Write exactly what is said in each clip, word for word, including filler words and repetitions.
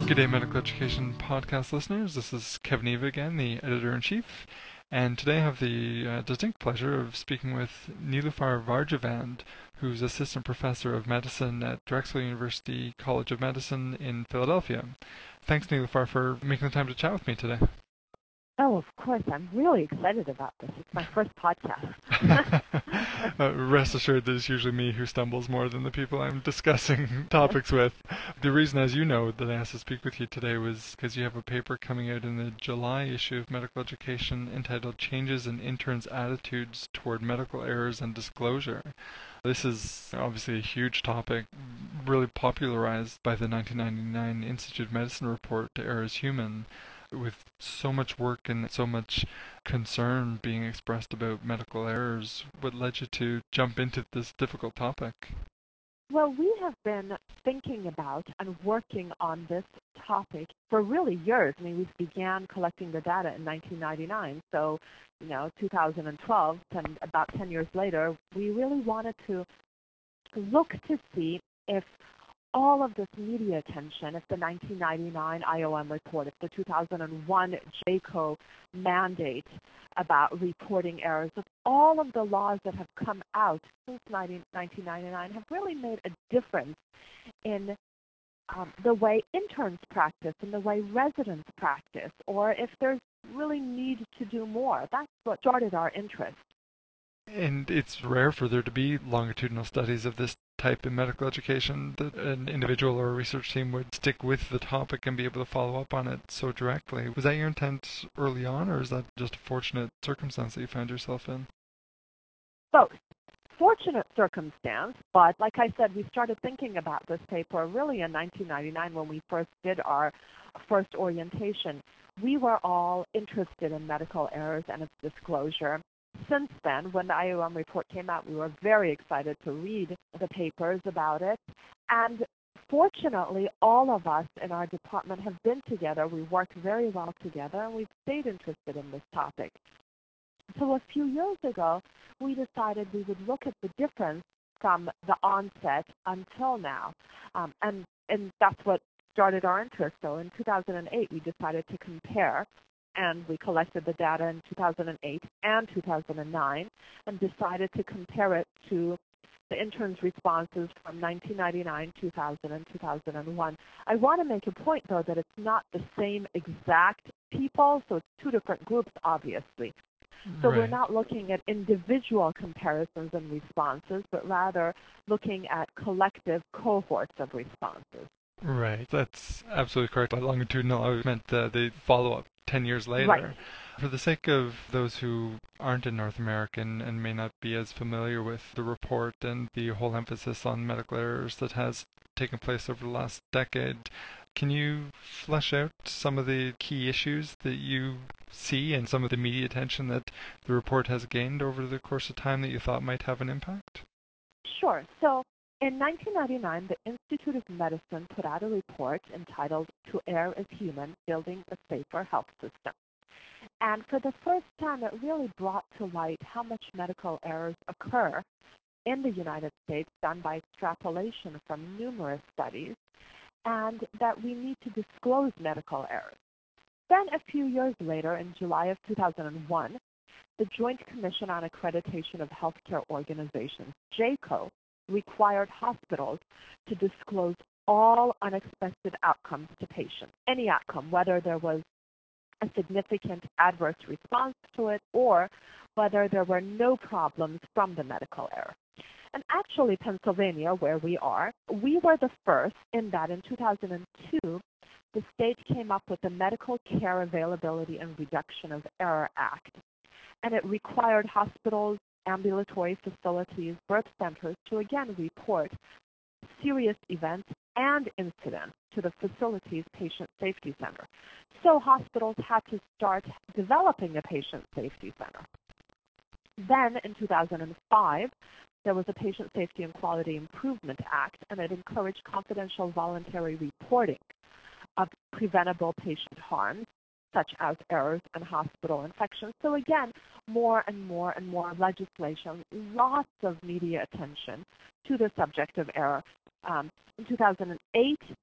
Good day, Medical Education Podcast listeners. This is Kevin Eva again, the Editor-in-Chief, and today I have the uh, distinct pleasure of speaking with Nilufar Varjavand, who's Assistant Professor of Medicine at Drexel University College of Medicine in Philadelphia. Thanks, Nilufar, for making the time to chat with me today. Oh, of course. I'm really excited about this. It's my first podcast. uh, rest assured that it's usually me who stumbles more than the people I'm discussing topics with. The reason, as you know, that I asked to speak with you today was because you have a paper coming out in the July issue of Medical Education entitled Changes in Interns' Attitudes Toward Medical Errors and Disclosure. This is obviously a huge topic, really popularized by the nineteen ninety-nine Institute of Medicine report, Error is Human, with so much work and so much concern being expressed about medical errors. What led you to jump into this difficult topic? Well, we have been thinking about and working on this topic for really years. I mean, we began collecting the data in nineteen ninety-nine, so, you know, two thousand twelve, and about ten years later, we really wanted to look to see if all of this media attention, if the nineteen ninety-nine I O M report, if the two thousand one J C O mandate about reporting errors, if all of the laws that have come out since nineteen ninety-nine have really made a difference in um, the way interns practice and the way residents practice, or if there's really need to do more. That's what started our interest. And it's rare for there to be longitudinal studies of this type in medical education, that an individual or a research team would stick with the topic and be able to follow up on it so directly. Was that your intent early on, or is that just a fortunate circumstance that you found yourself in? Both. Fortunate circumstance, but like I said, we started thinking about this paper really in nineteen ninety-nine when we first did our first orientation. We were all interested in medical errors and its disclosure. Since then, when the I O M report came out, we were very excited to read the papers about it. And fortunately, all of us in our department have been together. We worked very well together, and we've stayed interested in this topic. So a few years ago, we decided we would look at the difference from the onset until now. Um, and, and that's what started our interest. So in two thousand eight, we decided to compare, and we collected the data in two thousand eight and two thousand nine and decided to compare it to the interns' responses from nineteen ninety-nine, two thousand, and two thousand one. I want to make a point, though, that it's not the same exact people, so it's two different groups, obviously. So Right. We're not looking at individual comparisons and responses, but rather looking at collective cohorts of responses. Right, that's absolutely correct. By longitudinal, I meant uh, the follow-up ten years later. Right. For the sake of those who aren't in North America and may not be as familiar with the report and the whole emphasis on medical errors that has taken place over the last decade, can you flesh out some of the key issues that you see and some of the media attention that the report has gained over the course of time that you thought might have an impact? Sure. So in nineteen ninety-nine, the Institute of Medicine put out a report entitled To Err is Human, Building a Safer Health System. And for the first time, it really brought to light how much medical errors occur in the United States, done by extrapolation from numerous studies, and that we need to disclose medical errors. Then a few years later, in July of two thousand one, the Joint Commission on Accreditation of Healthcare Organizations, J C O, required hospitals to disclose all unexpected outcomes to patients, any outcome, whether there was a significant adverse response to it or whether there were no problems from the medical error. And actually, Pennsylvania, where we are, we were the first in that in two thousand two, the state came up with the Medical Care Availability and Reduction of Error Act. And it required hospitals, ambulatory facilities, birth centers to again report serious events and incidents to the facility's Patient Safety Center. So hospitals had to start developing a Patient Safety Center. Then in two thousand five, there was a Patient Safety and Quality Improvement Act, and it encouraged confidential voluntary reporting of preventable patient harms, such as errors and hospital infections. So again, more and more and more legislation, lots of media attention to the subject of error. Um, in two thousand eight,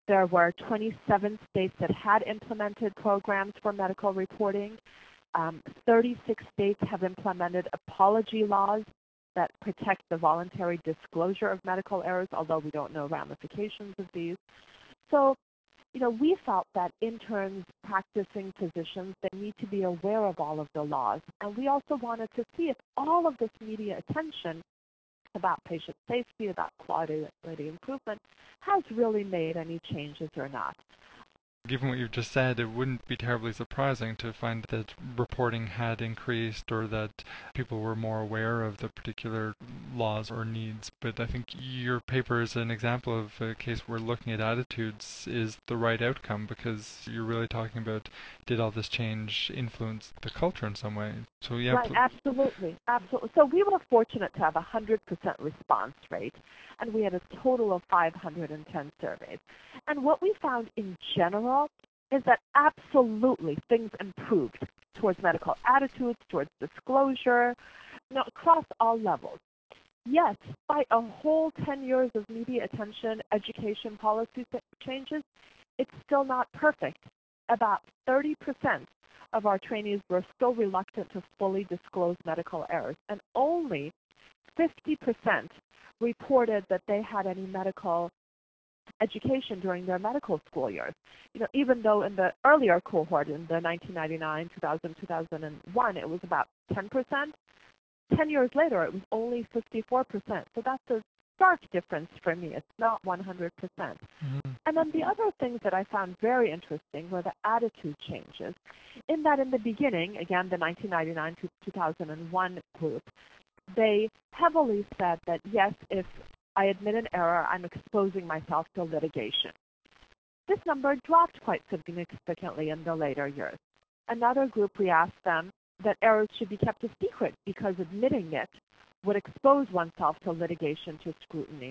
There were twenty-seven states that had implemented programs for medical reporting. Um, thirty-six states have implemented apology laws that protect the voluntary disclosure of medical errors, although we don't know ramifications of these. So, you know, we felt that interns, practicing physicians, they need to be aware of all of the laws. And we also wanted to see if all of this media attention about patient safety, about quality improvement, has really made any changes or not. Given what you've just said, it wouldn't be terribly surprising to find that reporting had increased or that people were more aware of the particular laws or needs. But I think your paper is an example of a case where looking at attitudes is the right outcome, because you're really talking about, did all this change influence the culture in some way? So yeah, right, absolutely, absolutely. So we were fortunate to have a one hundred percent response rate, and we had a total of five hundred ten surveys. And what we found in general is that absolutely things improved towards medical attitudes, towards disclosure, you know, across all levels. Yet, despite a whole ten years of media attention, education policy changes, it's still not perfect. About thirty percent of our trainees were still reluctant to fully disclose medical errors, and only fifty percent reported that they had any medical education during their medical school years. You know, even though in the earlier cohort, in the nineteen ninety-nine, two thousand, two thousand one, it was about ten percent, ten years later it was only fifty-four percent. So that's a stark difference for me. It's not one hundred percent. Mm-hmm. And then the other things that I found very interesting were the attitude changes, in that in the beginning, again, the nineteen ninety-nine to two thousand one group, they heavily said that, yes, if I admit an error, I'm exposing myself to litigation. This number dropped quite significantly in the later years. Another group, we asked them that errors should be kept a secret because admitting it would expose oneself to litigation, to scrutiny.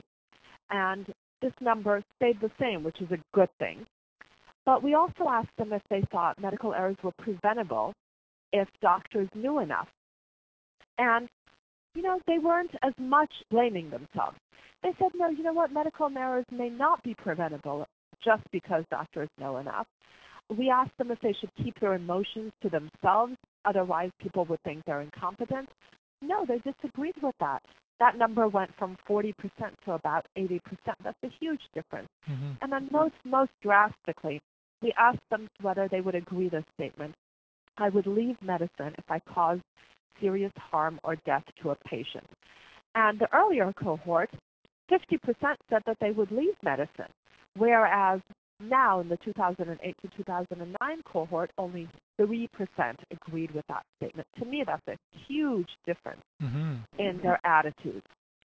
And this number stayed the same, which is a good thing. But we also asked them if they thought medical errors were preventable if doctors knew enough. And, you know, they weren't as much blaming themselves. They said, no, you know what, medical errors may not be preventable just because doctors know enough. We asked them if they should keep their emotions to themselves, otherwise people would think they're incompetent. No, they disagreed with that. That number went from forty percent to about eighty percent. That's a huge difference. Mm-hmm. And then most, most drastically, we asked them whether they would agree this statement. I would leave medicine if I caused serious harm or death to a patient. And the earlier cohort, fifty percent said that they would leave medicine, whereas now in the two thousand eight to two thousand nine cohort, only three percent agreed with that statement. To me, that's a huge difference mm-hmm. in their attitudes.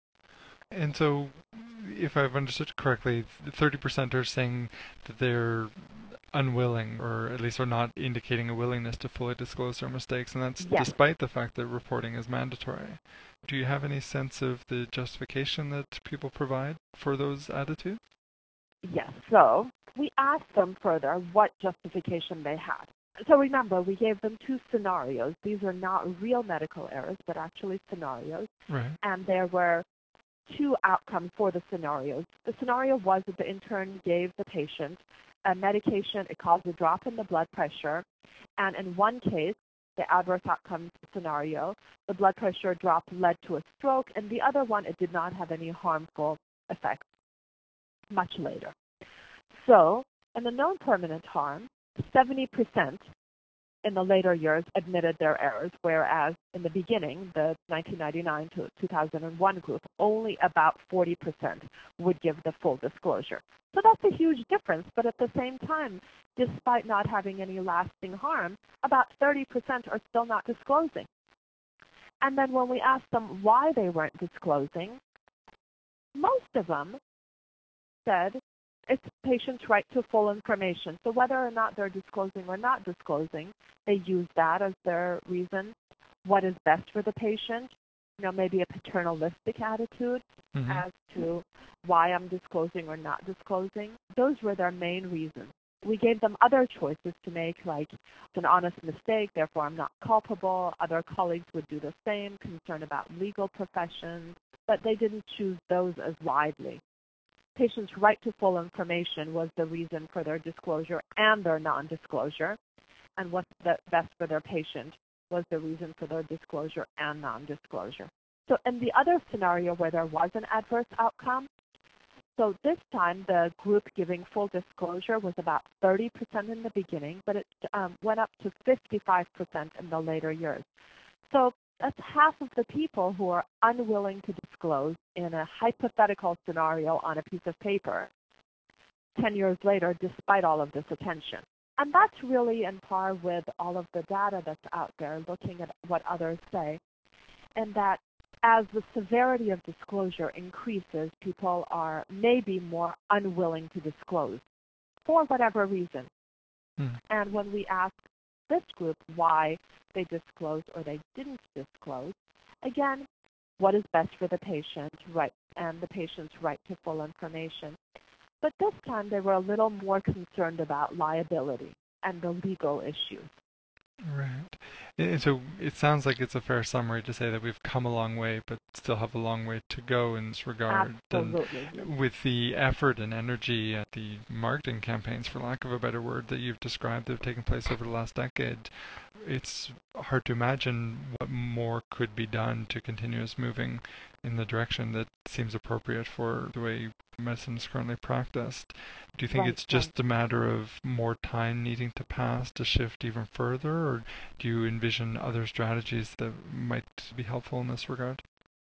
And so, if I've understood correctly, thirty percent are saying that they're unwilling, or at least are not indicating a willingness to fully disclose their mistakes, and that's yes. despite the fact that reporting is mandatory. Do you have any sense of the justification that people provide for those attitudes? Yes. So we asked them further what justification they had. So remember, we gave them two scenarios. These are not real medical errors, but actually scenarios. Right. And there were two outcomes for the scenarios. The scenario was that the intern gave the patient a medication. It caused a drop in the blood pressure. And in one case, the adverse outcomes scenario, the blood pressure drop led to a stroke. And the other one, it did not have any harmful effects much later. So, in the known permanent harm, seventy percent in the later years admitted their errors, whereas in the beginning, the nineteen ninety-nine to two thousand one group, only about forty percent would give the full disclosure. So that's a huge difference, but at the same time, despite not having any lasting harm, about thirty percent are still not disclosing. And then when we asked them why they weren't disclosing, most of them said it's patients' right to full information. So whether or not they're disclosing or not disclosing, they use that as their reason. What is best for the patient? You know, maybe a paternalistic attitude mm-hmm. as to why I'm disclosing or not disclosing. Those were their main reasons. We gave them other choices to make, like it's an honest mistake, therefore I'm not culpable. Other colleagues would do the same, concern about legal professions, but they didn't choose those as widely. patients' right to full information was the reason for their disclosure and their non-disclosure, and what's the best for their patient was the reason for their disclosure and non-disclosure. So in the other scenario where there was an adverse outcome, so this time the group giving full disclosure was about thirty percent in the beginning, but it um, went up to fifty-five percent in the later years. So that's half of the people who are unwilling to disclose in a hypothetical scenario on a piece of paper ten years later, despite all of this attention. And that's really in par with all of the data that's out there, looking at what others say, and that as the severity of disclosure increases, people are maybe more unwilling to disclose for whatever reason. Hmm. And when we ask this group why they disclosed or they didn't disclose, again, what is best for the patient, right, and the patient's right to full information. But this time they were a little more concerned about liability and the legal issues. Right. And so it sounds like it's a fair summary to say that we've come a long way, but still have a long way to go in this regard. Absolutely. And with the effort and energy at the marketing campaigns, for lack of a better word, that you've described that have taken place over the last decade, it's hard to imagine what more could be done to continue us moving in the direction that seems appropriate for the way medicine is currently practiced. Do you think Right, it's just right. a matter of more time needing to pass to shift even further, or do you envision other strategies that might be helpful in this regard?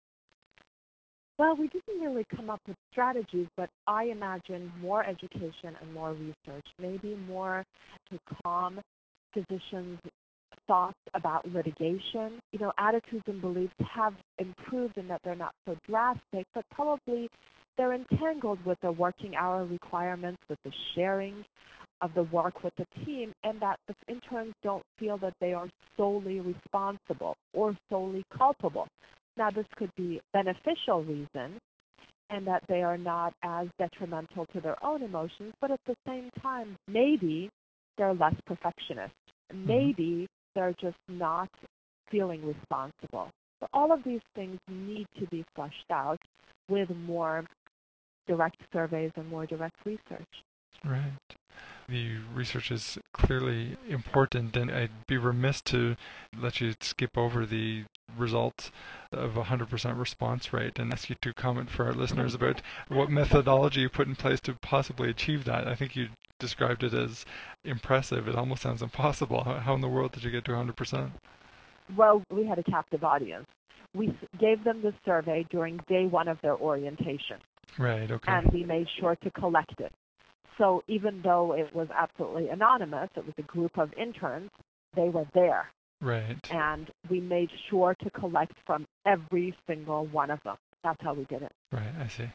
Well, we didn't really come up with strategies, but I imagine more education and more research, maybe more to calm physicians' thoughts about litigation. You know, attitudes and beliefs have improved in that they're not so drastic, but probably they're entangled with the working hour requirements, with the sharing of the work with the team, and that the interns don't feel that they are solely responsible or solely culpable. Now, this could be beneficial reason, and that they are not as detrimental to their own emotions, but at the same time, maybe they're less perfectionist. Maybe they're just not feeling responsible. So all of these things need to be fleshed out with more direct surveys and more direct research. Right. The research is clearly important, and I'd be remiss to let you skip over the results of a one hundred percent response rate and ask you to comment for our listeners about what methodology you put in place to possibly achieve that. I think you described it as impressive. It almost sounds impossible. How in the world did you get to one hundred percent? Well, we had a captive audience. We gave them the survey during day one of their orientation. Right, okay. And we made sure to collect it. So even though it was absolutely anonymous, it was a group of interns, they were there. Right. And we made sure to collect from every single one of them. That's how we did it. Right, I see.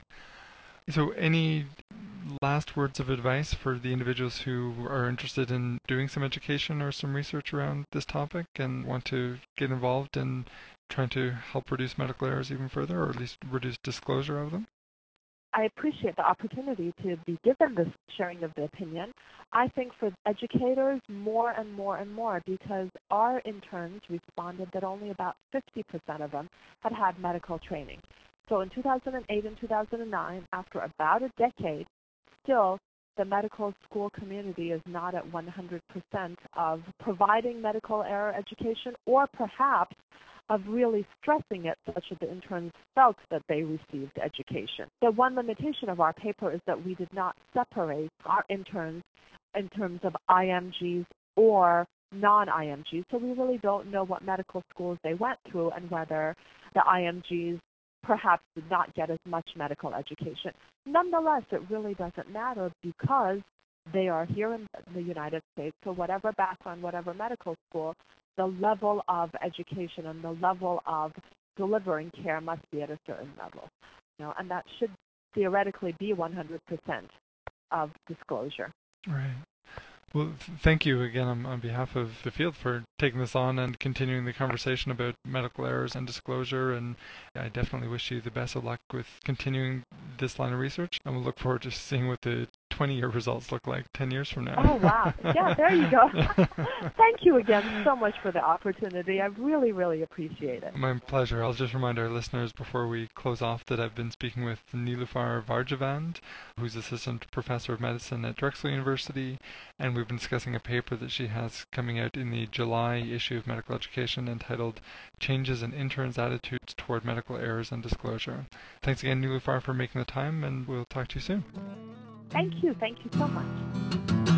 So any last words of advice for the individuals who are interested in doing some education or some research around this topic and want to get involved in trying to help reduce medical errors even further, or at least reduce disclosure of them? I appreciate the opportunity to be given this sharing of the opinion. I think for educators, more and more and more, because our interns responded that only about fifty percent of them had had medical training. So in two thousand eight and two thousand nine, after about a decade, still the medical school community is not at one hundred percent of providing medical error education, or perhaps of really stressing it such that the interns felt that they received education. The one limitation of our paper is that we did not separate our interns in terms of I M Gs or non-I M Gs, so we really don't know what medical schools they went through and whether the I M Gs perhaps did not get as much medical education. Nonetheless, it really doesn't matter because they are here in the United States, so whatever background, whatever medical school, the level of education and the level of delivering care must be at a certain level. You know, and that should theoretically be one hundred percent of disclosure. Right. Well, th- thank you again on, on behalf of the field for taking this on and continuing the conversation about medical errors and disclosure. And I definitely wish you the best of luck with continuing this line of research. And we'll look forward to seeing what the twenty-year results look like ten years from now. Oh, wow. Yeah, there you go. Thank you again so much for the opportunity. I really, really appreciate it. My pleasure. I'll just remind our listeners before we close off that I've been speaking with Nilüfer Varjavand, who's Assistant Professor of Medicine at Drexel University, and we've been discussing a paper that she has coming out in the July issue of Medical Education entitled Changes in Interns' Attitudes Toward Medical Errors and Disclosure. Thanks again, Nilüfer, for making the time, and we'll talk to you soon. Thank you. Thank you so much.